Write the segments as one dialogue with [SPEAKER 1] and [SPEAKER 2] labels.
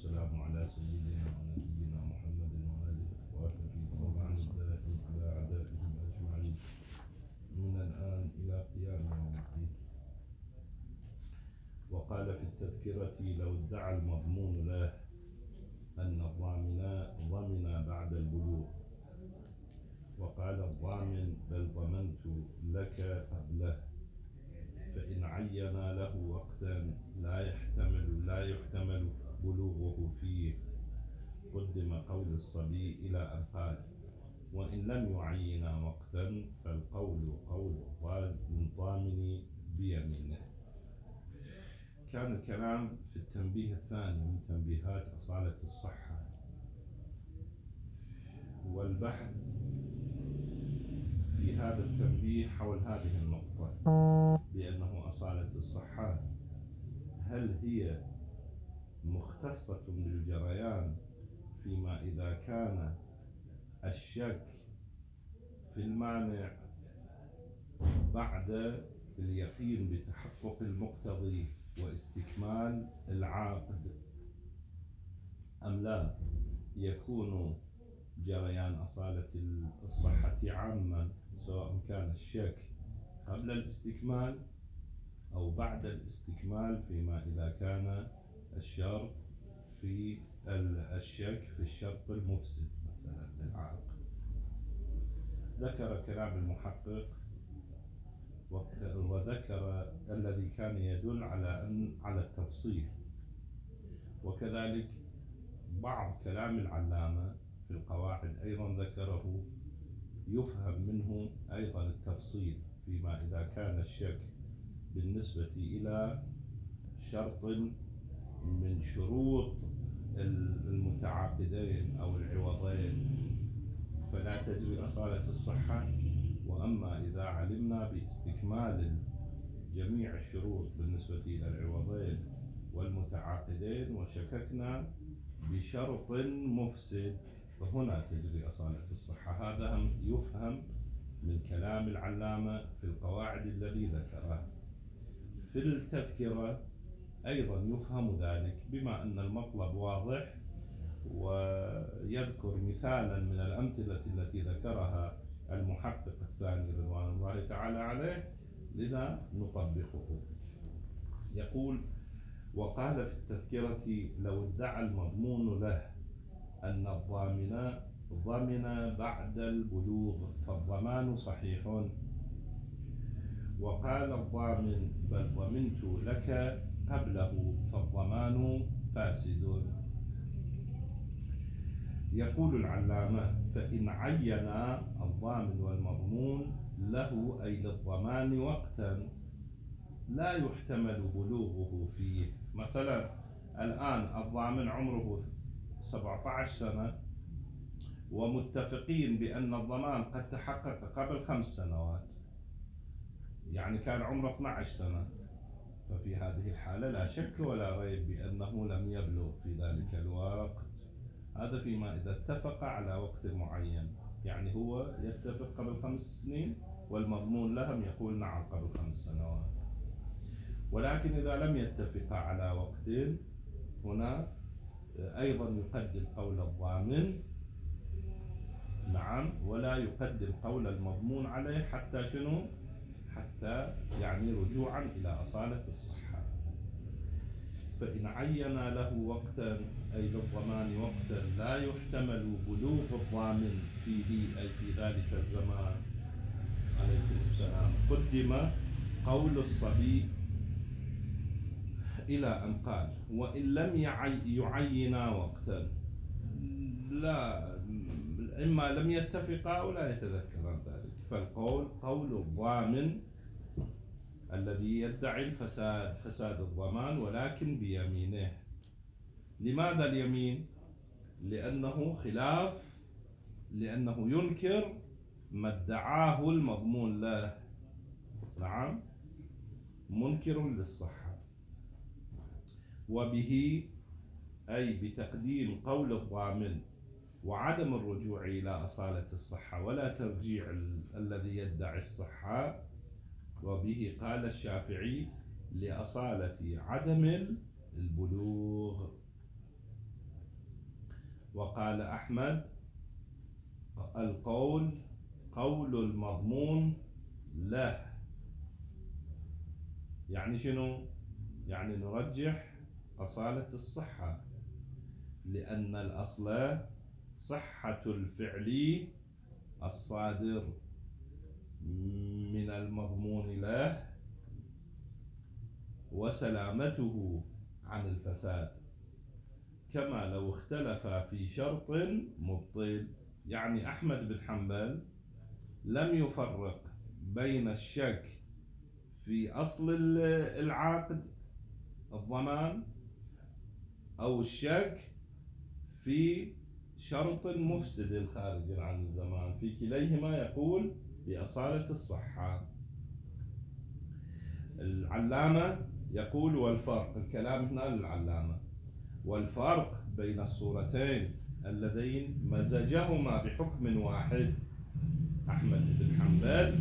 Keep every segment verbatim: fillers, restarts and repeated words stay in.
[SPEAKER 1] والسلام على سيدنا ونبينا محمد وآله وصحبه ومن الدائم على أعدائهم أجمعين من الآن إلى قيام يوم الدين. وقال في التذكرة: لو ادعى المضمون له أن الضامن ضمن بعد البلوغ، وقال الضامن: بل ضمنت لك قبله، فإن عين له وقتا لا يحتمل لا يحتمل بلوغه فيه قدم قول الصبي إلى أن قال: وإن لم يعين وقتا فالقول قول الضامن بيمينه. كان الكلام في التنبيه الثاني من تنبيهات أصالة الصحة، والبحث في هذا التنبيه حول هذه النقطة، بأنه أصالة الصحة هل هي مختصة بالجريان فيما إذا كان الشك في المانع بعد اليقين بتحقق المقتضي واستكمال العاقد، أم لا يكون جريان أصالة الصحة عاما سواء كان الشك قبل الاستكمال أو بعد الاستكمال فيما إذا كان الشرط في الشك في الشرط المفسد مثلا للعاقد. ذكر كلام المحقق وذكر الذي كان يدل على أن على التفصيل، وكذلك بعض كلام العلامة في القواعد أيضا ذكره يفهم منه أيضا التفصيل فيما إذا كان الشك بالنسبة إلى شرط من شروط المتعاقدين أو العوضين فلا تجري أصالة الصحة. وأما إذا علمنا باستكمال جميع الشروط بالنسبة إلى العوضين والمتعاقدين وشككنا بشرط مفسد فهنا تجري أصالة الصحة. هذا يفهم من كلام العلامة في القواعد الذي ذكره. في التذكرة أيضا يفهم ذلك بما أن المطلب واضح، ويذكر مثالا من الأمثلة التي ذكرها المحقق الثاني رضوان الله تعالى عليه، لذا نطبقه. يقول: وقال في التذكرة: لو ادعى المضمون له أن الضامن ضمن بعد البلوغ فالضمان صحيح، وقال الضامن: بل ضمنت لك قبله فالضمان فاسد. يقول العلامة: فإن عين الضامن والمضمون له أي للضمان وقتا لا يحتمل بلوغه فيه، مثلا الآن الضامن عمره سبعة عشر سنة ومتفقين بأن الضمان قد تحقق قبل خمس سنوات، يعني كان عمره اثنتي عشرة سنة، ففي هذه الحالة لا شك ولا ريب بأنه لم يبلغ في ذلك الوقت. هذا فيما إذا اتفق على وقت معين، يعني هو يتفق قبل خمس سنين والمضمون لهم يقول نعم قبل خمس سنوات. ولكن إذا لم يتفق على وقت، هنا أيضا يقدم قول الضامن نعم، ولا يقدم قول المضمون عليه حتى شنو؟ حتى يعني رجوعا إلى أصالة الصحة. فإن عين له وقتا أي للضمان وقتا لا يحتمل بلوغ الضامن فيه أي في ذلك الزمان عليكم السلام، قدم قول الصبي إلى أن قال: وإن لم يعين وقتا، لا إما لم يتفقا ولا يتذكران ذلك، فالقول قول الضامن الذي يدعي الفساد فساد الضمان ولكن بيمينه. لماذا اليمين؟ لأنه خلاف لأنه ينكر ما ادعاه المضمون له، نعم منكر للصحة، وبه أي بتقديم قول الضامن وعدم الرجوع إلى أصالة الصحة ولا ترجيع الذي يدعي الصحة، وبه قال الشافعي لأصالة عدم البلوغ. وقال أحمد القول قول المضمون له. يعني شنو؟ يعني نرجح أصالة الصحة، لأن الأصل صحة الفعل الصادر من المضمون له وسلامته عن الفساد، كما لو اختلف في شرط مبطل. يعني أحمد بن حنبل لم يفرق بين الشك في أصل العقد الضمان أو الشك في شرط مفسد خارج عن الزمان، في كليهما يقول بأصالة الصحة. العلامة يقول والفرق، الكلام هنا للعلامة، والفرق بين الصورتين اللذين مزجهما بحكم واحد أحمد بن حنبل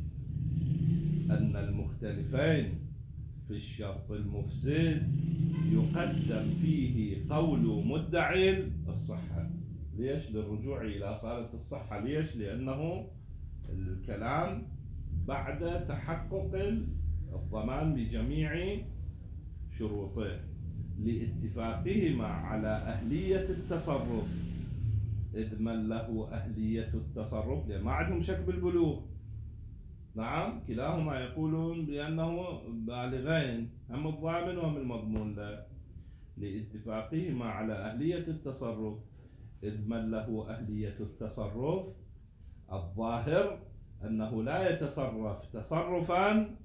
[SPEAKER 1] أن المختلفين في الشرط المفسد يقدم فيه قول مدعي الصحة. ليش؟ للرجوع إلى أصالة الصحة. ليش؟ لأنه الكلام بعد تحقق الضمان بجميع شروطه، لاتفاقهما على أهلية التصرف، إذ من له أهلية التصرف، لأن ما عندهم شك بالبلوغ. نعم، كلاهما يقولون بأنه بالغين، هم الضامن وهم المضمون له، لاتفاقهما على أهلية التصرف، إذ من له أهلية التصرف الظاهر أنه لا يتصرف تصرفا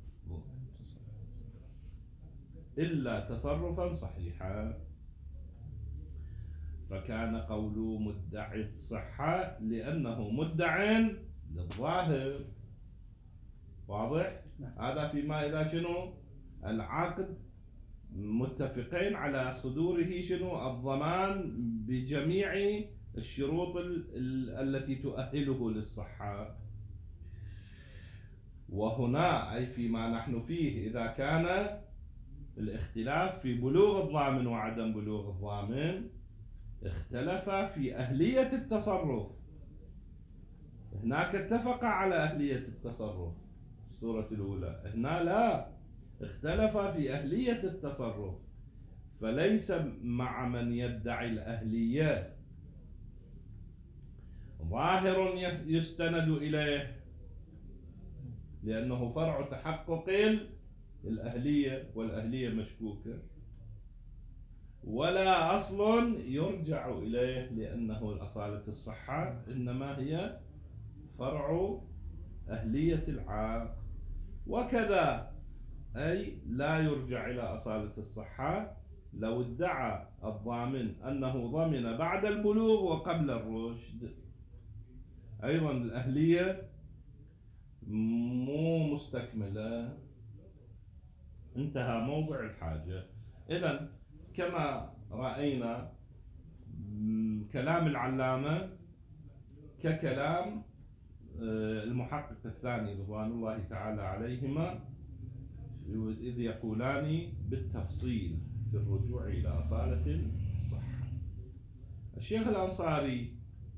[SPEAKER 1] إلا تصرفا صحيحا. فكان قول مدعي الصحة لأنه مدع للظاهر. واضح؟ هذا فيما إذا شنو العقد متفقين على صدوره شنو الضمان بجميع الشروط التي تؤهله للصحة. وهنا أي فيما نحن فيه إذا كان الاختلاف في بلوغ الضامن وعدم بلوغ الضامن، اختلف في أهلية التصرف. هناك اتفق على أهلية التصرف الصورة الأولى، هنا لا، اختلف في أهلية التصرف. فليس مع من يدعي الأهلية ظاهر يستند إليه لأنه فرع تحقق الأهلية، والأهلية مشكوكة، ولا أصل يرجع إليه لأنه الأصالة الصحة، إنما هي فرع أهلية العاقد. وكذا أي لا يرجع إلى أصالة الصحة لو ادعى الضامن أنه ضمن بعد البلوغ وقبل الرشد، أيضا الأهلية مو مستكملة، انتهى موضع الحاجة. إذن كما رأينا كلام العلامة ككلام المحقق الثاني رضوان الله تعالى عليهما، إذ يقولان بالتفصيل في الرجوع إلى أصالة الصحة. الشيخ الأنصاري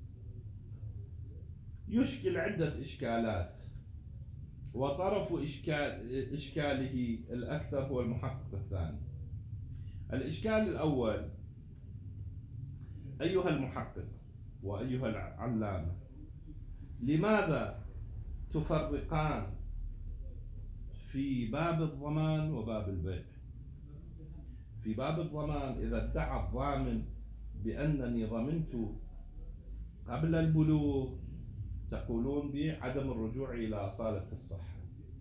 [SPEAKER 1] يشكل عدة إشكالات، وطرف إشكال إشكاله الأكثر هو المحقق الثاني. الإشكال الأول: أيها المحقق وأيها العلامة، لماذا تفرقان في باب الضمان وباب البيع؟ في باب الضمان إذا ادعى الضامن بأنني ضمنت قبل البلوغ تقولون بعدم الرجوع إلى أصالة الصحة،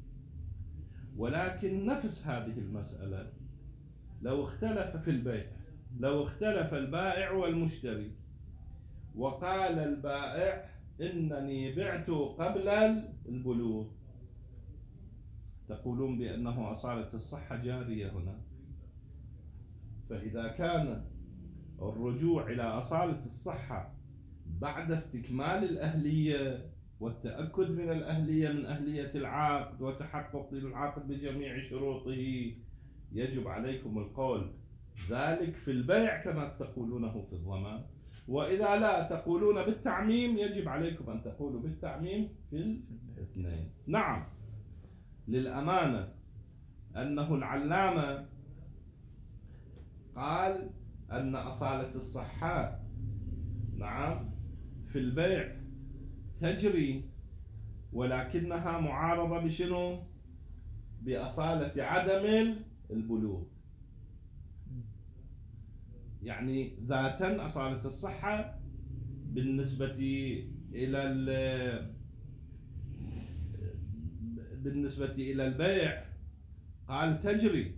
[SPEAKER 1] ولكن نفس هذه المسألة لو اختلف في البيع، لو اختلف البائع والمشتري وقال البائع إنني بعت قبل البلوغ، تقولون بأنه أصالة الصحة جارية هنا. فإذا كان الرجوع إلى أصالة الصحة بعد استكمال الأهلية والتأكد من الأهلية من أهلية العقد وتحقق العقد بجميع شروطه، يجب عليكم القول ذلك في البيع كما تقولونه في الضمان. وإذا لا تقولون بالتعميم يجب عليكم أن تقولوا بالتعميم في الاثنين. نعم، للأمانة أنه العلامة قال أن أصالة الصحة نعم في البيع تجري، ولكنها معارضة بشنو؟ بأصالة عدم البلوغ. يعني ذاتا أصالة الصحة بالنسبة إلى بالنسبة إلى البيع قال تجري،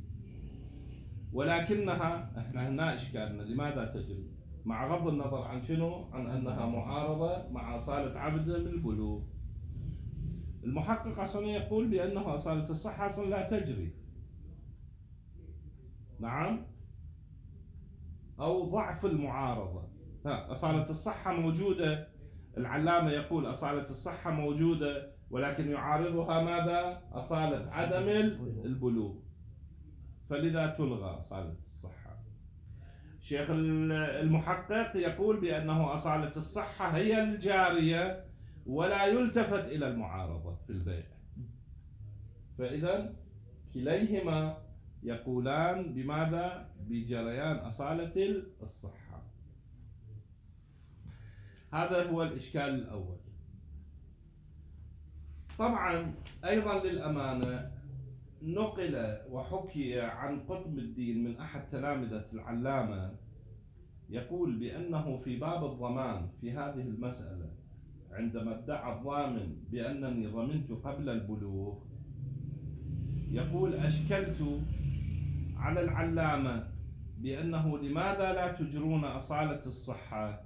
[SPEAKER 1] ولكنها احنا هنا إشكالنا لماذا تجري؟ مع غض النظر عن شنو؟ عن أنها معارضة مع أصالة عدم البلوغ. المحقق أصلا يقول بأنه أصالة الصحة أصلا لا تجري. نعم، أو ضعف المعارضة. ها، أصالة الصحة موجودة، العلامة يقول أصالة الصحة موجودة، ولكن يعارضها ماذا؟ أصالة عدم البلوغ، فلذا تلغى أصالة الصحة. الشيخ المحقق يقول بأنه أصالة الصحة هي الجارية ولا يلتفت إلى المعارضة في البيع. فإذا كليهما يقولان بماذا؟ بجريان أصالة الصحة. هذا هو الإشكال الأول. طبعا أيضا للأمانة نقل وحكي عن قطب الدين من أحد تلامذة العلامة يقول بأنه في باب الضمان في هذه المسألة عندما ادعى الضامن بأنني ضمنت قبل البلوغ، يقول أشكلت على العلامة بأنه لماذا لا تجرون أصالة الصحة؟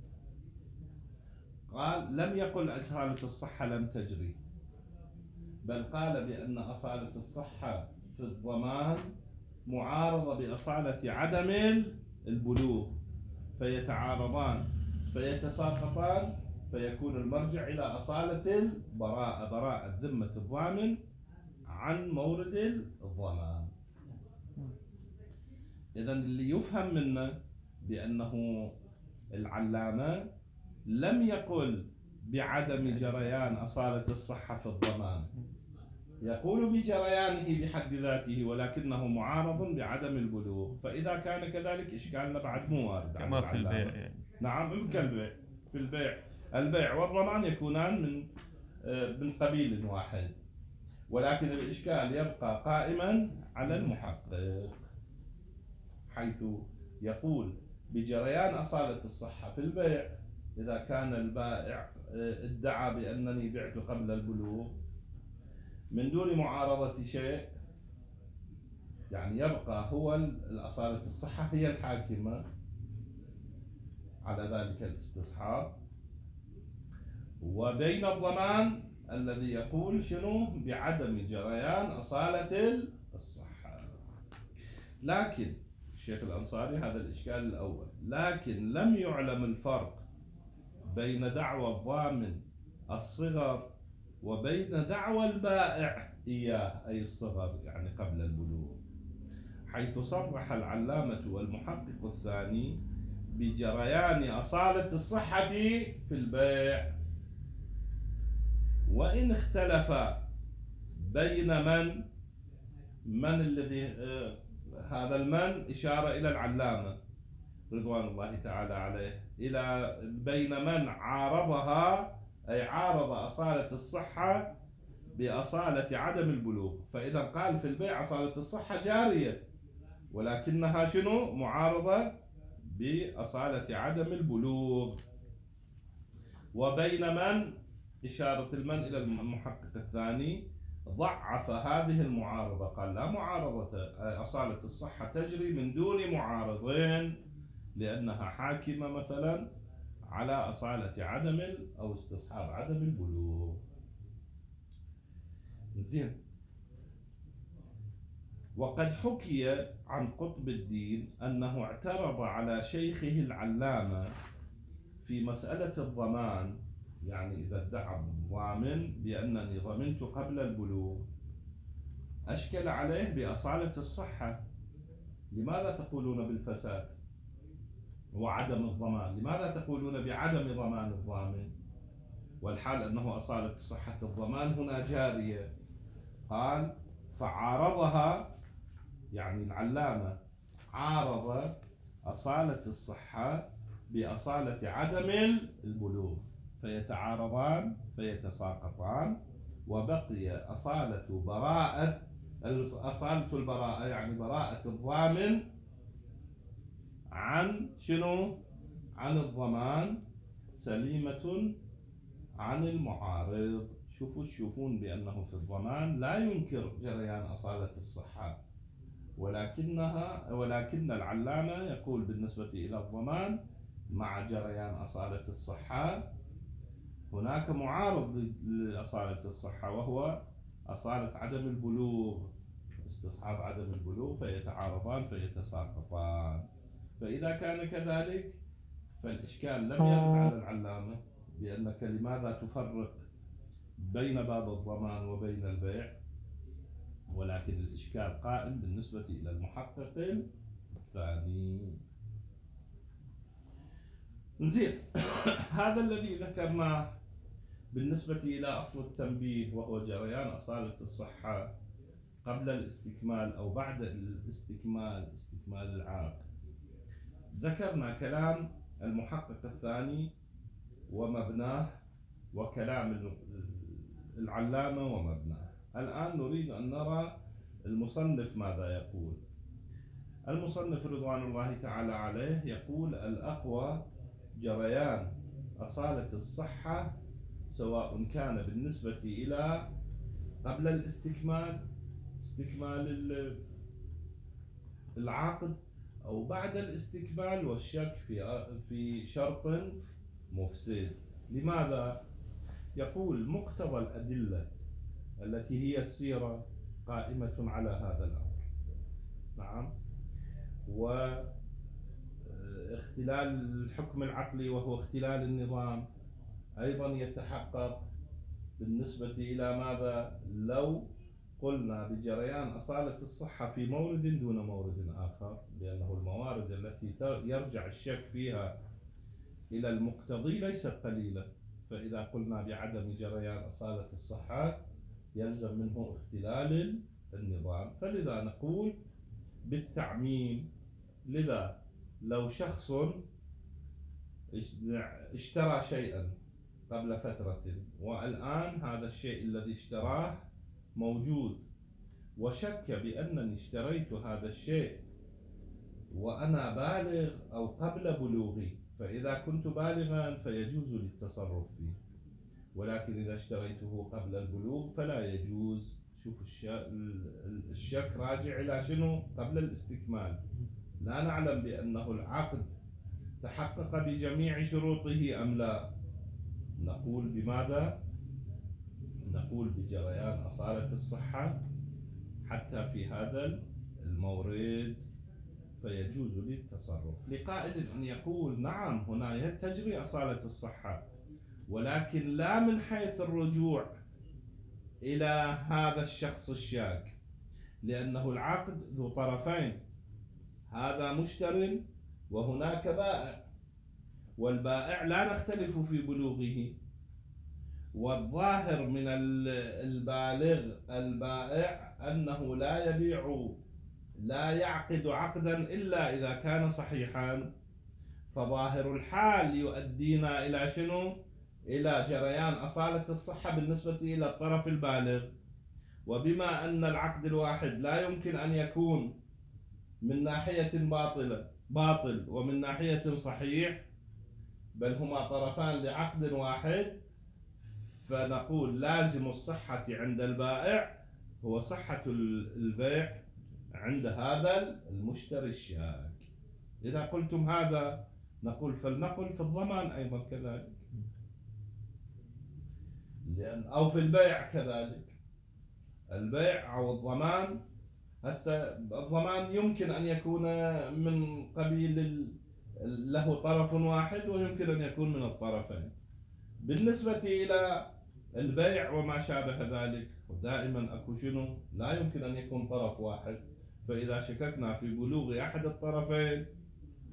[SPEAKER 1] قال لم يقل أصالة الصحة لم تجري، بل قال بأن أصالة الصحة في الضمان معارضة بأصالة عدم البلوغ، فيتعارضان فيتساقطان، فيكون المرجع إلى أصالة البراءة، براءة ذمة الضامن عن مورد الضمان. إذن اللي يفهم منه بأنه العلامة لم يقل بعدم جريان أصالة الصحة في الضمان، يقول بجريانه بحد ذاته، ولكنه معارض بعدم البلوغ. فإذا كان كذلك إشكالنا بعد مو وارد
[SPEAKER 2] كما في البيع يعني.
[SPEAKER 1] نعم، كالبيع. في البيع البيع والضمان يكونان من من قبيل واحد، ولكن الإشكال يبقى قائما على المحقق، حيث يقول بجريان أصالة الصحة في البيع إذا كان البائع ادعى بأنني بعت قبل البلوغ من دون معارضة شيء، يعني يبقى هو الأصالة الصحة هي الحاكمة على ذلك الاستصحاب، وبين الضمان الذي يقول شنو؟ بعدم جريان أصالة الصحة. لكن الشيخ الأنصاري هذا الإشكال الأول، لكن لم يعلم الفرق بين دعوى الضامن الصغر وبين دعوى البائع إياه أي الصغر يعني قبل البلوغ، حيث صرح العلامة والمحقق الثاني بجريان أصالة الصحة في البيع، وإن اختلف بين من من الذي آه هذا المن إشارة إلى العلامة رضوان الله تعالى عليه، إلى بين من عارضها أي عارض أصالة الصحة بأصالة عدم البلوغ. فإذا قال في البيع أصالة الصحة جارية، ولكنها شنو؟ معارضة بأصالة عدم البلوغ. وبين من إشارة المن إلى المحقق الثاني ضعف هذه المعارضة، قال لا معارضة، أصالة الصحة تجري من دون معارضين لأنها حاكمة مثلا على أصالة عدم أو استصحاب عدم البلوغ. زين. وقد حكي عن قطب الدين أنه اعترض على شيخه العلامة في مسألة الضمان، يعني إذا ادعى الضامن بأنني ضمنت قبل البلوغ، أشكل عليه بأصالة الصحة، لماذا تقولون بالفساد؟ وعدم الضمان. لماذا تقولون بعدم ضمان الضامن والحال أنه أصالة صحة الضمان هنا جارية؟ قال فعارضها، يعني العلامة عارض أصالة الصحة بأصالة عدم البلوغ، فيتعارضان فيتساقطان، وبقي أصالة براءة أصالة البراءة، يعني براءة الضامن عن شنو؟ عن الضمان، سليمة عن المعارض. شوفوا تشوفون بأنه في الضمان لا ينكر جريان أصالة الصحة، ولكنها ولكن العلامة يقول بالنسبة إلى الضمان مع جريان أصالة الصحة هناك معارض لأصالة الصحة، وهو أصالة عدم البلوغ، استصحاب عدم البلوغ، فيتعارضان فيتساقطان. فإذا كان كذلك فالإشكال لم يرد على العلامة بأنك لماذا تفرق بين باب الضمان وبين البيع، ولكن الإشكال قائم بالنسبة إلى المحقق الثاني. زين. هذا الذي ذكرناه بالنسبة إلى أصل التنبيه، وهو جريان أصالة الصحة قبل الاستكمال أو بعد الاستكمال، استكمال العقد. ذكرنا كلام المحقق الثاني ومبناه، وكلام العلامة ومبناه. الآن نريد أن نرى المصنف ماذا يقول. المصنف رضوان الله تعالى عليه يقول الأقوى جريان أصالة الصحة سواء كان بالنسبة إلى قبل الاستكمال، استكمال العقد، أو بعد الاستكمال والشك في في شرط مفسد. لماذا؟ يقول مقتضى الأدلة التي هي السيرة قائمة على هذا الأمر. نعم. واختلال الحكم العقلي وهو اختلال النظام أيضا يتحقق بالنسبة إلى ماذا؟ لو قلنا بجريان أصالة الصحة في مورد دون مورد آخر، لأنه الموارد التي يرجع الشك فيها إلى المقتضي ليست قليلة. فإذا قلنا بعدم جريان أصالة الصحة يلزم منه اختلال النظام، فلذا نقول بالتعميم. لذا لو شخص اشترى شيئا قبل فترة والآن هذا الشيء الذي اشتراه موجود، وشك بأنني اشتريت هذا الشيء وأنا بالغ أو قبل بلوغي، فإذا كنت بالغا فيجوز للتصرف فيه، ولكن إذا اشتريته قبل البلوغ فلا يجوز. شوف الشك راجع إلى شنو؟ قبل الاستكمال. لا نعلم بأنه العقد تحقق بجميع شروطه أم لا، نقول بماذا؟ نقول بجريان أصالة الصحة حتى في هذا المورد فيجوز للتصرف. لقائل أن يقول نعم هنا تجري أصالة الصحة، ولكن لا من حيث الرجوع إلى هذا الشخص الشاك، لأنه العقد ذو طرفين، هذا مشتر وهناك بائع، والبائع لا نختلف في بلوغه، والظاهر من البالغ البائع أنه لا يبيع لا يعقد عقدا إلا إذا كان صحيحا، فظاهر الحال يؤدينا إلى شنو؟ إلى جريان أصالة الصحة بالنسبة إلى الطرف البالغ. وبما أن العقد الواحد لا يمكن أن يكون من ناحية باطلة باطل ومن ناحية صحيح، بل هما طرفان لعقد واحد، فنقول لازم الصحة عند البائع هو صحة البيع عند هذا المشتري الشاك. إذا قلتم هذا نقول فلنقل في الضمان أيضا كذلك، لأن أو في البيع كذلك. البيع أو الضمان، هسه الضمان يمكن أن يكون من قبيل له طرف واحد ويمكن أن يكون من الطرفين. بالنسبة إلى البيع وما شابه ذلك دائما أكو شنو؟ لا يمكن أن يكون طرف واحد، فإذا شككنا في بلوغ أحد الطرفين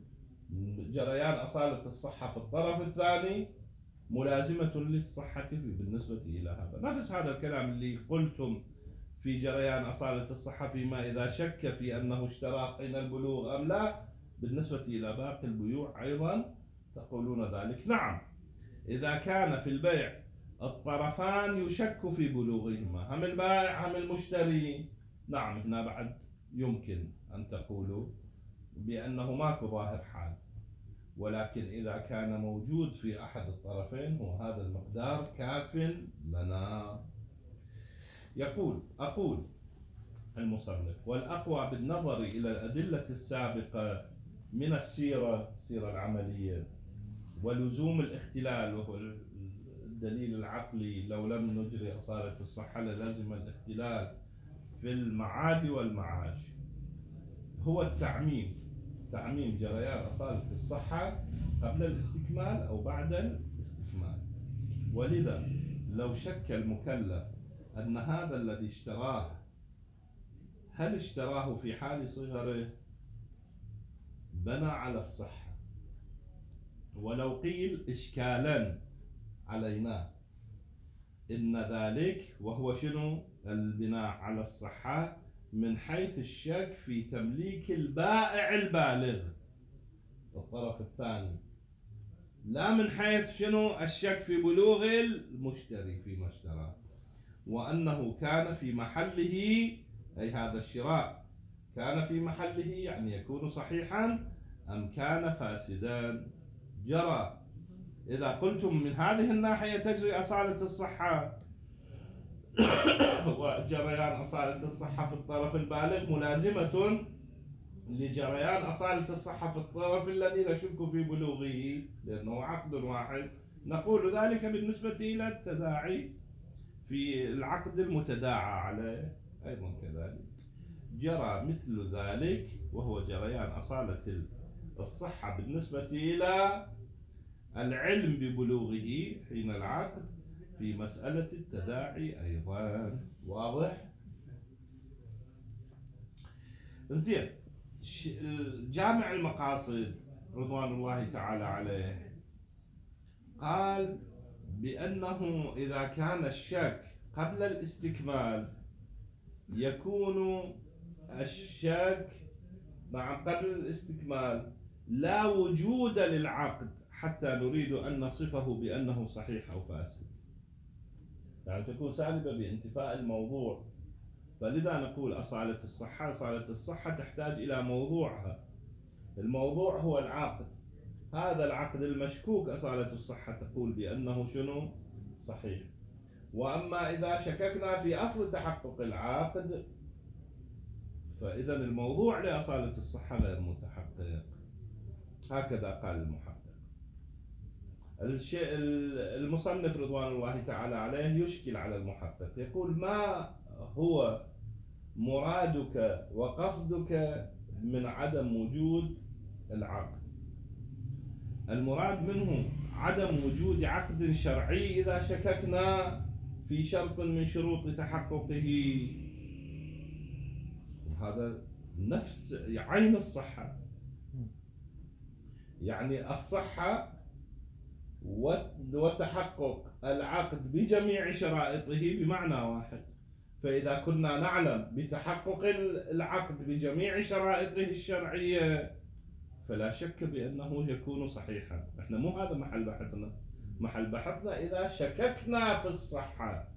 [SPEAKER 1] جريان أصالة الصحة في الطرف الثاني ملازمة للصحة بالنسبة إلى هذا. نفس هذا الكلام اللي قلتم في جريان أصالة الصحة فيما إذا شك في أنه اشترى حين البلوغ أم لا، بالنسبة إلى باقي البيوع أيضا تقولون ذلك. نعم، إذا كان في البيع الطرفان يشك في بلوغهما، هم البائع هم المشتري، نعم هنا بعد يمكن أن تقولوا بأنه ماكو ظاهر حال. ولكن إذا كان موجود في أحد الطرفين وهذا المقدار كاف لنا. يقول أقول المصنف: والأقوى بالنظر إلى الأدلة السابقة من السيرة السيرة العملية ولزوم الاختلال، وهو الدليل العقلي، لو لم نجري أصالة الصحة للزم الاختلال في المعاد والمعاش، هو التعميم تعميم جريان أصالة الصحة قبل الاستكمال أو بعد الاستكمال. ولذا لو شك المكلف أن هذا الذي اشتراه هل اشتراه في حال صغره بنى على الصحة، ولو قيل إشكالا علينا إن ذلك وهو شنو البناء على الصحة من حيث الشك في تمليك البائع البالغ الطرف الثاني، لا من حيث شنو الشك في بلوغ المشتري فيما اشتراه، وأنه كان في محله، أي هذا الشراء كان في محله يعني يكون صحيحا أم كان فاسدا. جرى إذا قلتم من هذه الناحية تجري أصالة الصحة وجريان أصالة الصحة في الطرف البالغ ملازمة لجريان أصالة الصحة في الطرف الذي نشك في بلوغه لأنه عقد واحد، نقول ذلك بالنسبة إلى التداعي في العقد المتداعى عليه أيضا كذلك. جرى مثل ذلك وهو جريان أصالة الصحة بالنسبة إلى العلم ببلوغه حين العقد في مسألة التداعي أيضا. واضح؟ زين. جامع المقاصد رضوان الله تعالى عليه قال بأنه إذا كان الشك قبل الاستكمال يكون الشك مع قبل الاستكمال لا وجود للعقد حتى نريد أن نصفه بأنه صحيح أو فاسد، يعني تكون سالبة بانتفاء الموضوع. فلذا نقول أصالة الصحة أصالة الصحة تحتاج إلى موضوعها، الموضوع هو العقد، هذا العقد المشكوك أصالة الصحة تقول بأنه شنو صحيح. وأما إذا شككنا في أصل تحقق العقد فإذا الموضوع لأصالة الصحة غير متحقق. هكذا قال المحقق. الشيء المصنف رضوان الله تعالى عليه يشكل على المحقق، يقول: ما هو مرادك وقصدك من عدم وجود العقد؟ المراد منه عدم وجود عقد شرعي إذا شككنا في شرط من شروط تحققه. هذا نفس عين الصحة، يعني الصحة وتحقق العقد بجميع شرائطه بمعنى واحد. فإذا كنا نعلم بتحقق العقد بجميع شرائطه الشرعية فلا شك بأنه يكون صحيحا. احنا مو هذا محل بحثنا، محل بحثنا إذا شككنا في الصحة،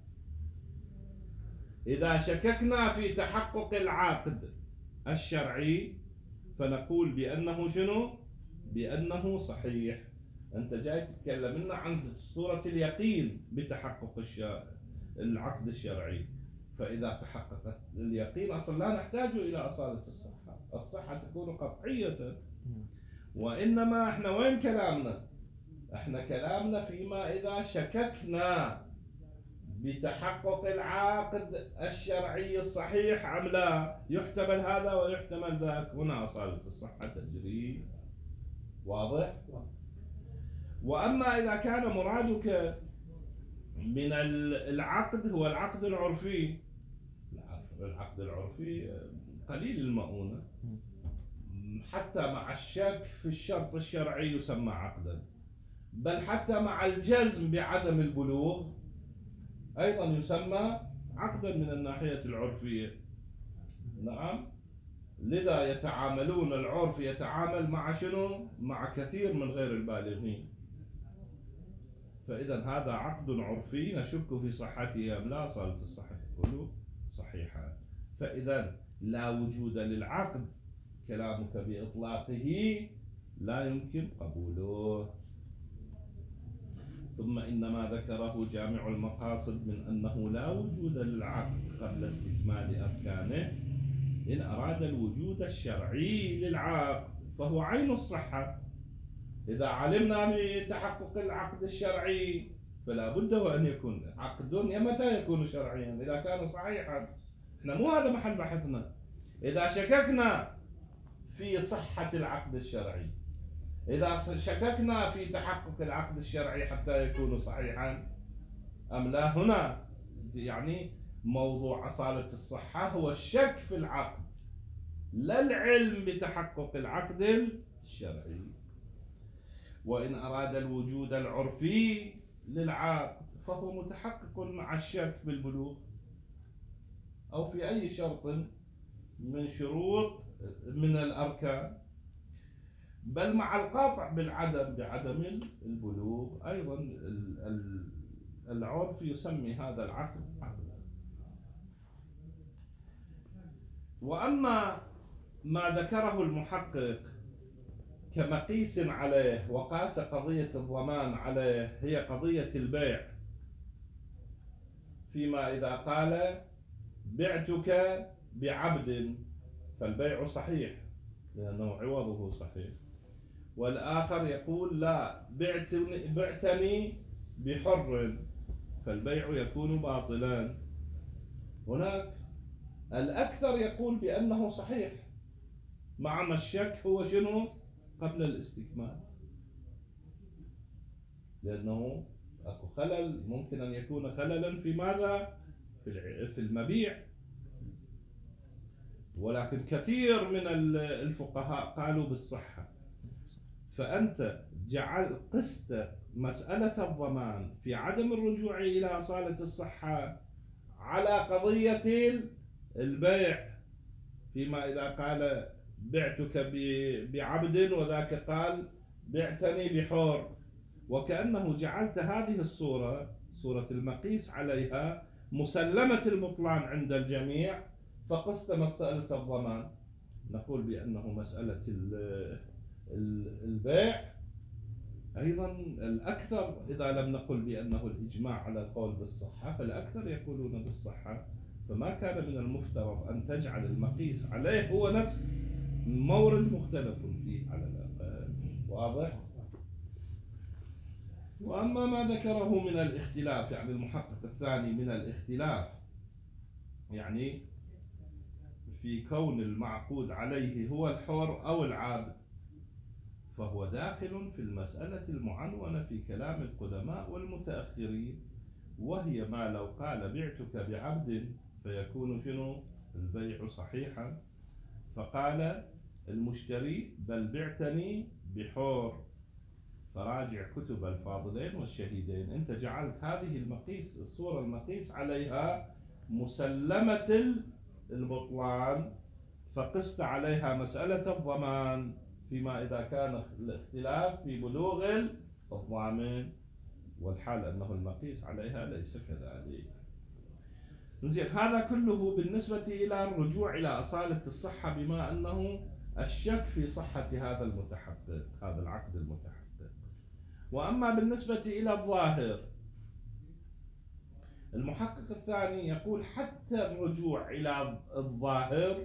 [SPEAKER 1] إذا شككنا في تحقق العقد الشرعي فنقول بأنه شنو؟ بأنه صحيح. أنت جاي تتكلم لنا عن صورة اليقين بتحقق العقد الشرعي، فإذا تحققت اليقين أصلا لا نحتاج إلى أصالة الصحة، الصحة تكون قطعية. وإنما إحنا وين كلامنا؟ إحنا كلامنا فيما إذا شككنا بتحقق العقد الشرعي الصحيح أم لا، يحتمل هذا ويحتمل ذاك، هنا أصالة الصحة تجري. واضح؟ وأما إذا كان مرادك من العقد هو العقد العرفي، العقد العرفي قليل المؤونة، حتى مع الشك في الشرط الشرعي يسمى عقدا، بل حتى مع الجزم بعدم البلوغ أيضا يسمى عقدا من الناحية العرفية. نعم، لذا يتعاملون، العرف يتعامل مع شنو؟ مع كثير من غير البالغين. فإذا هذا عقد عرفي نشك في صحته أم لا، صارت الصحة كله صحيحة. فإذا لا وجود للعقد، كلامك بإطلاقه لا يمكن قبوله. ثم إن ما ذكره جامع المقاصد من أنه لا وجود للعقد قبل استكمال أركانه، إن أراد الوجود الشرعي للعقد فهو عين الصحة. إذا علمنا بتحقق العقد الشرعي فلا بد وأن يكون عقد. متى يكون شرعيا؟ إذا كان صحيحا. إحنا مو هذا محل بحثنا. إذا شككنا في صحة العقد الشرعي، إذا شككنا في تحقق العقد الشرعي حتى يكون صحيحا أم لا، هنا يعني موضوع أصالة الصحة هو الشك في العقد، لا العلم بتحقق العقد الشرعي. وإن أراد الوجود العرفي للعقد فهو متحقق مع الشك بالبلوغ أو في أي شرط من شروط من الأركان، بل مع القاطع بالعدم بعدم البلوغ أيضا العرف يسمي هذا العقد عقدا. وأما ما ذكره المحقق كمقيس عليه وقاس قضية الضمان عليه هي قضية البيع، فيما إذا قال بعتك بعبد فالبيع صحيح لأنه عوضه صحيح، والآخر يقول لا بعتني, بعتني بحر فالبيع يكون باطلا. هناك الأكثر يقول بأنه صحيح، مع ما الشك هو شنو؟ قبل الاستكمال، لأنه أكو خلل، ممكن أن يكون خللا في ماذا؟ في المبيع. ولكن كثير من الفقهاء قالوا بالصحة. فأنت جعل قست مسألة الضمان في عدم الرجوع إلى أصالة الصحة على قضية البيع، فيما إذا قال بعتك بعبد وذاك قال بعتني بحور، وكأنه جعلت هذه الصورة صورة المقيس عليها مسلمة البطلان عند الجميع، فقست مسألة الضمان. نقول بأنه مسألة البيع أيضا الأكثر، إذا لم نقل بأنه الإجماع على القول بالصحة فالأكثر يقولون بالصحة، فما كان من المفترض أن تجعل المقيس عليه هو نفس مورد مختلف فيه على الأقل. واضح؟ وأما ما ذكره من الاختلاف، يعني المحقق الثاني من الاختلاف يعني في كون المعقود عليه هو الحر أو العابد، فهو داخل في المسألة المعنونة في كلام القدماء والمتأخرين، وهي ما لو قال بعتك بعبد فيكون شنو؟ البيع صحيحا، فقال المشتري بل بعتني بحور، فراجع كتب الفاضلين والشهيدين. انت جعلت هذه المقيس الصورة المقيس عليها مسلمة البطلان، فقست عليها مسألة الضمان فيما إذا كان الاختلاف في بلوغ الضامن، والحال أنه المقيس عليها ليس كذلك. زين، هذا كله بالنسبة إلى الرجوع إلى أصالة الصحة، بما أنه الشك في صحة هذا المتحقق، هذا العقد المتحقق. وأما بالنسبة إلى الظاهر، المحقق الثاني يقول حتى الرجوع إلى الظاهر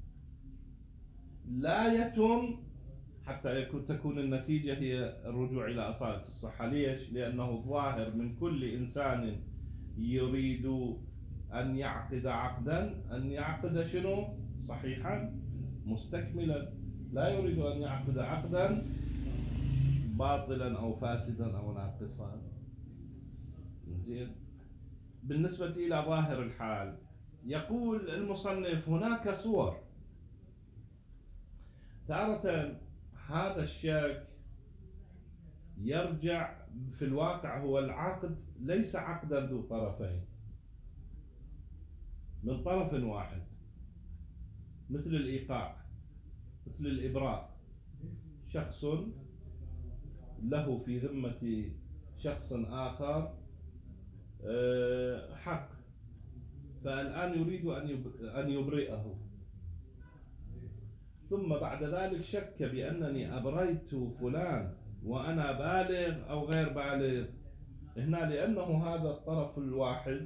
[SPEAKER 1] لا يتم حتى يكون تكون النتيجة هي الرجوع إلى أصالة الصحة. ليش؟ لأنه الظاهر من كل إنسان يريد أن يعقد عقدا أن يعقد شنو؟ صحيحا مستكملا، لا يريد أن يعقد عقدا باطلا أو فاسدا أو ناقصا. زين، بالنسبة إلى ظاهر الحال يقول المصنف هناك صور. تارة هذا الشك يرجع في الواقع، هو العقد ليس عقدا ذو طرفين، من طرف واحد، مثل الإيقاع، مثل الإبراء. شخص له في ذمة شخص آخر حق، فالآن يريد أن يبرئه، ثم بعد ذلك شك بأنني أبريت فلان وأنا بالغ أو غير بالغ. هنا لأنه هذا الطرف الواحد،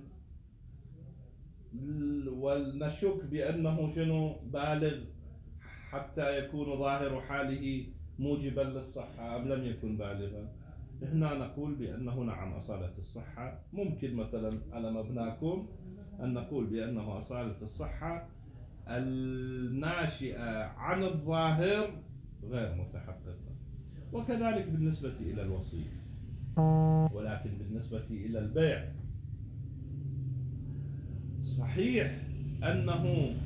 [SPEAKER 1] ونشك بأنه شنو بالغ حتى يكون ظاهر حاله موجبا للصحة أم لم يكن بالغا. هنا نقول بأنه نعم أصالة الصحة. ممكن مثلا على مبناكم أن نقول بأنه أصالة الصحة الناشئة عن الظاهر غير متحققة. وكذلك بالنسبة إلى الوصية. ولكن بالنسبة إلى البيع صحيح أنه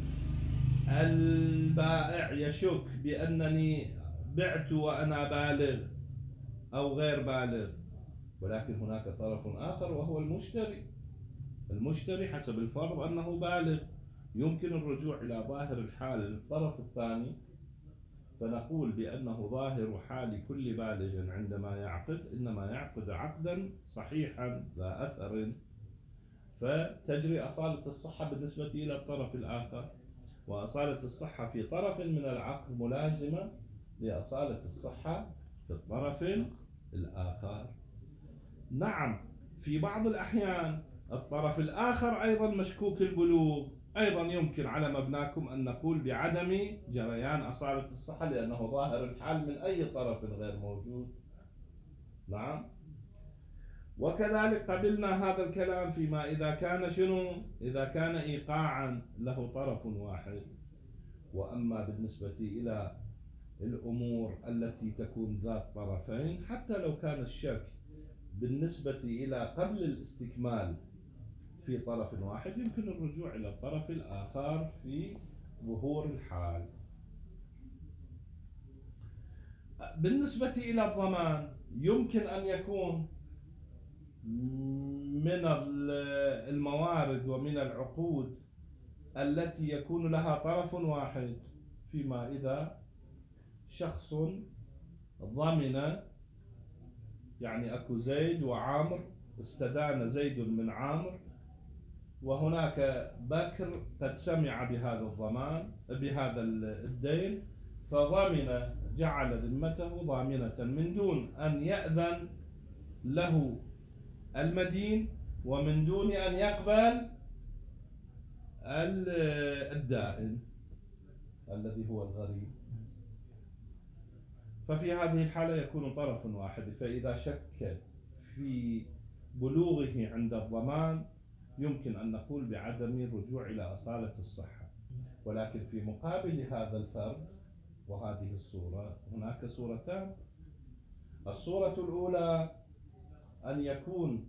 [SPEAKER 1] البائع يشك بأنني بعت وأنا بالغ أو غير بالغ، ولكن هناك طرف آخر وهو المشتري. المشتري حسب الفرض أنه بالغ، يمكن الرجوع إلى ظاهر الحال للطرف الثاني، فنقول بأنه ظاهر حال كل بالغ عندما يعقد إنما يعقد عقدا صحيحا ذا أثر، فتجري أصالة الصحة بالنسبة إلى الطرف الآخر. وأصالة الصحة في طرف من العقد ملازمة لأصالة الصحة في الطرف الآخر. نعم في بعض الأحيان الطرف الآخر أيضا مشكوك البلوغ، أيضا يمكن على مبناكم أن نقول بعدم جريان أصالة الصحة لأنه ظاهر الحال من أي طرف غير موجود. نعم. وكذلك قبلنا هذا الكلام فيما إذا كان شنو؟ إذا كان إيقاعا له طرف واحد. وأما بالنسبة إلى الأمور التي تكون ذات طرفين، حتى لو كان الشك بالنسبة إلى قبل الاستكمال في طرف واحد، يمكن الرجوع إلى الطرف الآخر في ظهور الحال. بالنسبة إلى الضمان يمكن أن يكون من الموارد ومن العقود التي يكون لها طرف واحد، فيما إذا شخص ضمن، يعني أكو زيد وعامر، استدان زيد من عامر، وهناك بكر قد سمع بهذا الضمان بهذا الدين، فضمن جعل ذمته ضامنة من دون أن يأذن له المدين ومن دون أن يقبل الدائن الذي هو الغريب. ففي هذه الحالة يكون طرف واحد. فإذا شك في بلوغه عند الضمان يمكن أن نقول بعدم الرجوع إلى أصالة الصحة. ولكن في مقابل هذا الفرد وهذه الصورة هناك صورتان. الصورة الأولى أن يكون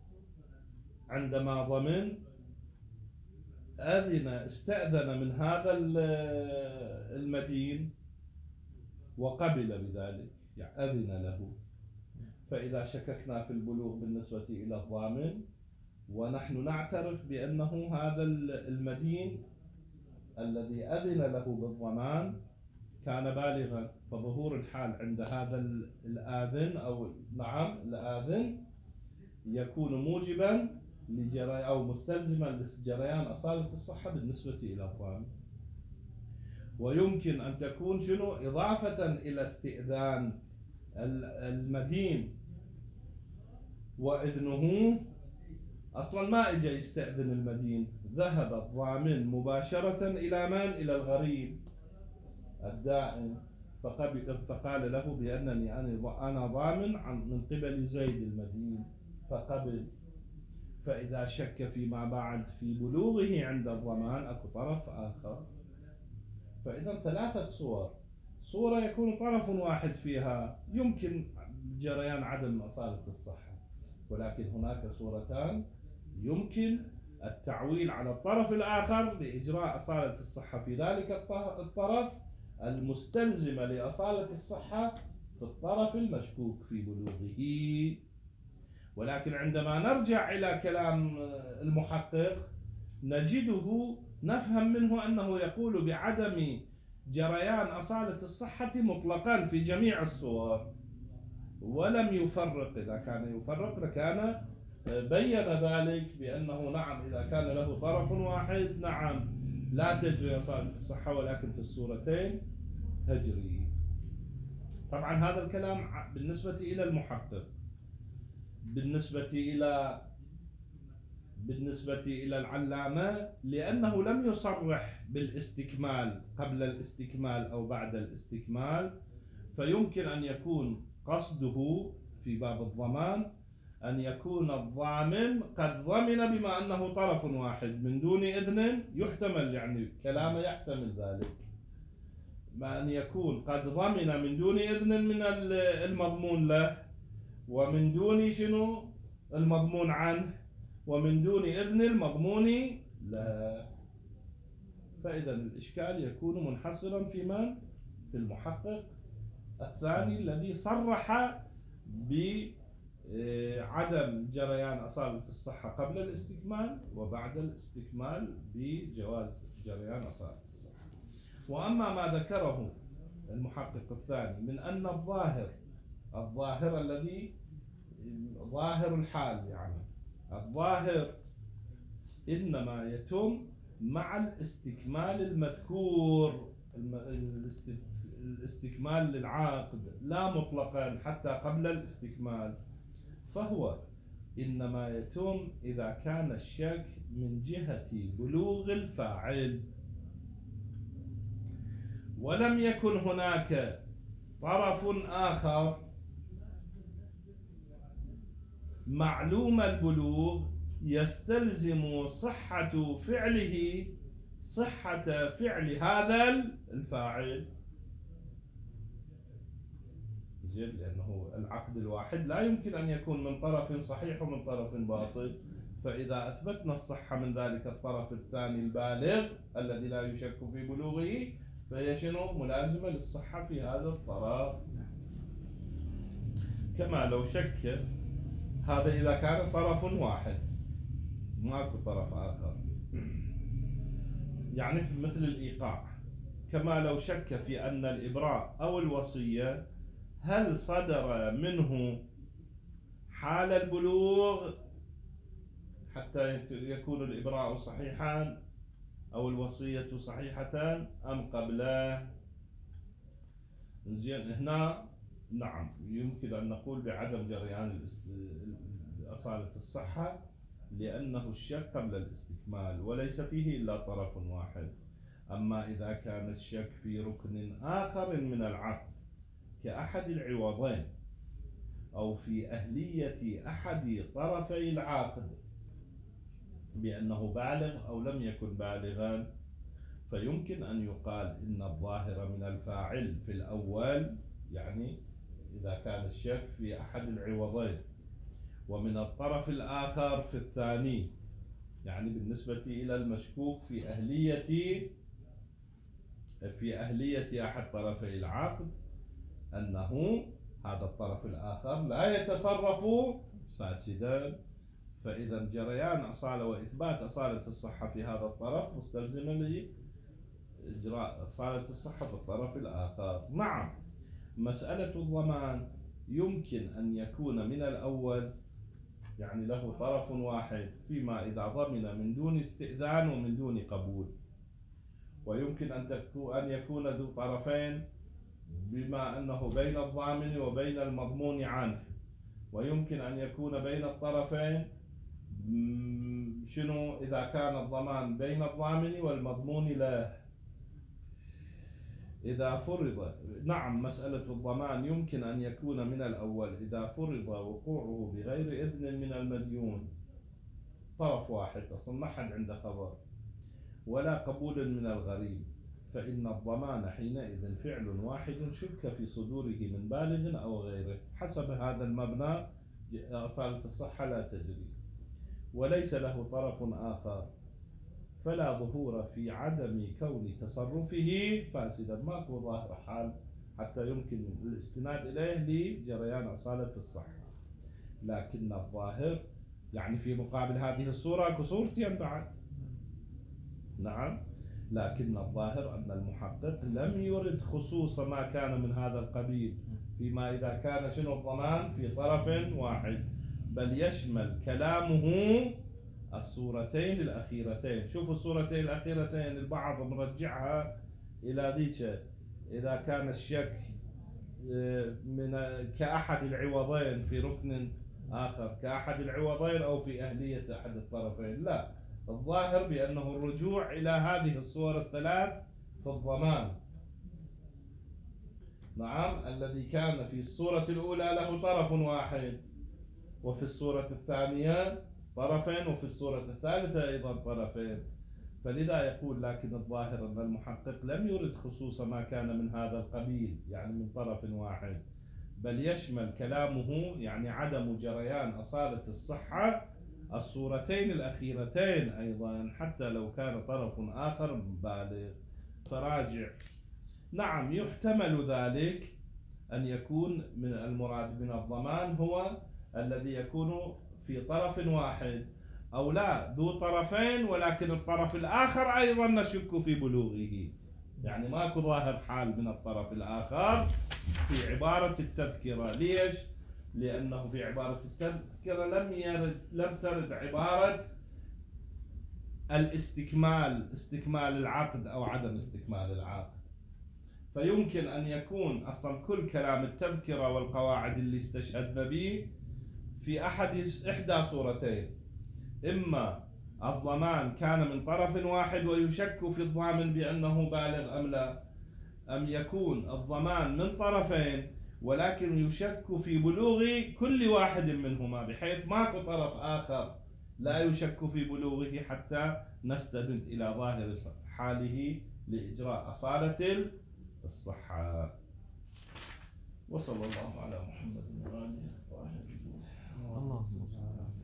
[SPEAKER 1] عندما ضمن أذن استأذن من هذا المدين وقبل بذلك، يعني أذن له. فإذا شككنا في البلوغ بالنسبة إلى الضامن ونحن نعترف بأنه هذا المدين الذي أذن له بالضمان كان بالغا، فظهور الحال عند هذا الآذن أو نعم الآذن يكون موجبا لجري أو مستلزما لجريان أصالة الصحة بالنسبة إلى الضامن. ويمكن أن تكون شنو إضافة إلى استئذان المدين وإذنه، أصلا ما إجا يستأذن المدين، ذهب الضامن مباشرة إلى من؟ إلى الغريب الدائن، فقال له بأنني أنا ضامن من قبل زيد المدين فقبل. فإذا شك فيما بعد في بلوغه عند الضمان أكو طرف آخر. فإذا ثلاثة صور: صورة يكون طرف واحد فيها يمكن جريان عدم أصالة الصحة، ولكن هناك صورتان يمكن التعويل على الطرف الآخر لإجراء أصالة الصحة في ذلك الطرف، المستلزمة لأصالة الصحة في الطرف المشكوك في بلوغه. ولكن عندما نرجع إلى كلام المحقق نجده نفهم منه أنه يقول بعدم جريان أصالة الصحة مطلقا في جميع الصور، ولم يفرق. إذا كان يفرق لكان بين ذلك بأنه نعم إذا كان له طرف واحد نعم لا تجري أصالة الصحة، ولكن في الصورتين تجري. طبعا هذا الكلام بالنسبة إلى المحقق. بالنسبة إلى بالنسبة إلى العلامة لأنه لم يصرح بالاستكمال قبل الاستكمال أو بعد الاستكمال، فيمكن أن يكون قصده في باب الضمان أن يكون الضامن قد ضمن بما أنه طرف واحد من دون إذن، يحتمل يعني كلامه يحتمل ذلك، ما أن يكون قد ضمن من دون إذن من المضمون له، ومن دون شنو المضمون عنه، ومن دون إذن المضمون له. فإذا الإشكال يكون منحصرا في من؟ في المحقق الثاني الذي صرح بعدم جريان أصالة الصحة قبل الاستكمال وبعد الاستكمال بجواز جريان أصالة الصحة. وأما ما ذكره المحقق الثاني من أن الظاهر الظاهر الذي ظاهر الحال، يعني الظاهر إنما يتم مع الاستكمال المذكور، الاستكمال للعقد لا مطلقا حتى قبل الاستكمال، فهو إنما يتم إذا كان الشك من جهة بلوغ الفاعل ولم يكن هناك طرف آخر معلوم البلوغ يستلزم صحة فعله صحة فعل هذا الفاعل. لأنه العقد الواحد لا يمكن أن يكون من طرف صحيح ومن طرف باطل، فإذا أثبتنا الصحة من ذلك الطرف الثاني البالغ الذي لا يشك في بلوغه فهي شنو ملازمة للصحة في هذا الطرف، كما لو شك. هذا إذا كان طرف واحد ماكو طرف آخر، يعني مثل الإيقاع، كما لو شك في أن الإبراء أو الوصية هل صدر منه حال البلوغ حتى يكون الإبراء صحيحا أو الوصية صحيحتان أم قبله. زين، هنا نعم يمكن أن نقول بعدم جريان أصالة الصحة لأنه الشك قبل الاستكمال وليس فيه إلا طرف واحد. أما إذا كان الشك في ركن آخر من العقد كأحد العوضين أو في أهلية أحد طرفي العقد بأنه بالغ أو لم يكن بالغا، فيمكن أن يقال إن الظاهر من الفاعل في الأول، يعني إذا كان الشك في أحد العوضين، ومن الطرف الآخر في الثاني، يعني بالنسبة إلى المشكوك في أهلية في أهلية أحد طرفي العقد، أنه هذا الطرف الآخر لا يتصرف فاسدا. فإذا جريان أصالة وإثبات أصالة الصحة في هذا الطرف مستلزمة لإجراء أصالة الصحة في الطرف الآخر. نعم، مسألة الضمان يمكن أن يكون من الأول، يعني له طرف واحد فيما إذا ضمن من دون استئذان ومن دون قبول، ويمكن أن تكون أن يكون ذو طرفين بما أنه بين الضامن وبين المضمون عنه، ويمكن أن يكون بين الطرفين شنو إذا كان الضمان بين الضامن والمضمون له. إذا فرض نعم مسألة الضمان يمكن أن يكون من الأول إذا فرض وقوعه بغير إذن من المديون، طرف واحد أصلا ما حد عنده خبر، ولا قبول من الغريم، فإن الضمان حينئذ فعل واحد شك في صدوره من بالغ أو غيره. حسب هذا المبنى أصالة الصحة لا تجري، وليس له طرف آخر فلا ظهور في عدم كون تصرفه فاسدا. ماكو ظاهر حال حتى يمكن الاستناد إليه لجريان أصالة الصحة. لكن الظاهر يعني في مقابل هذه الصورة اكو صورتين بعد. نعم، لكن الظاهر أن المحقق لم يرد خصوص ما كان من هذا القبيل فيما إذا كان شنو الضمان في طرف واحد، بل يشمل كلامه الصورتين الأخيرتين. شوفوا الصورتين الأخيرتين البعض مرجعها إلى ذيك إذا كان الشك من كأحد العوضين في ركن آخر، كأحد العوضين أو في أهلية أحد الطرفين. لا، الظاهر بأنه الرجوع إلى هذه الصور الثلاث في الضمان. نعم، الذي كان في الصورة الأولى له طرف واحد، وفي الصورة الثانية طرفين، وفي الصورة الثالثة أيضا طرفين. فلذا يقول لكن الظاهر أن المحقق لم يرد خصوص ما كان من هذا القبيل يعني من طرف واحد، بل يشمل كلامه يعني عدم جريان أصالة الصحة الصورتين الأخيرتين أيضا حتى لو كان طرف آخر بالغ. فراجع. نعم، يحتمل ذلك أن يكون من المراد من الضمان هو الذي يكون في طرف واحد، أو لا ذو طرفين ولكن الطرف الآخر أيضا نشك في بلوغه. يعني ماكو ظاهر حال من الطرف الآخر في عبارة التذكرة. ليش؟ لأنه في عبارة التذكرة لم يرد لم ترد عبارة الاستكمال، استكمال العقد أو عدم استكمال العقد. فيمكن أن يكون أصلا كل كلام التذكرة والقواعد اللي استشهدنا به في أحد إحدى صورتين: إما الضمان كان من طرف واحد ويشك في الضامن بأنه بالغ أم لا، أم يكون الضمان من طرفين ولكن يشك في بلوغ كل واحد منهما بحيث ماكو طرف آخر لا يشك في بلوغه حتى نستند إلى ظاهر حاله لإجراء أصالة الصحة. وصلى الله على محمد وآله وصحبه.
[SPEAKER 2] الله